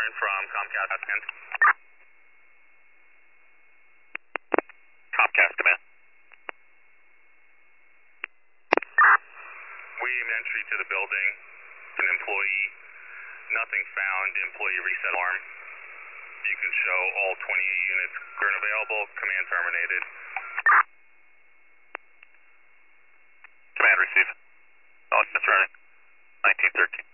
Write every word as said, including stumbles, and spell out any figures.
calling from Comcast Command. Comcast Command. We entry to the building, an employee, nothing found, employee reset alarm. You can show all twenty-eight units current available, command terminated. Command receive. Oh, it's running. nineteen thirteen.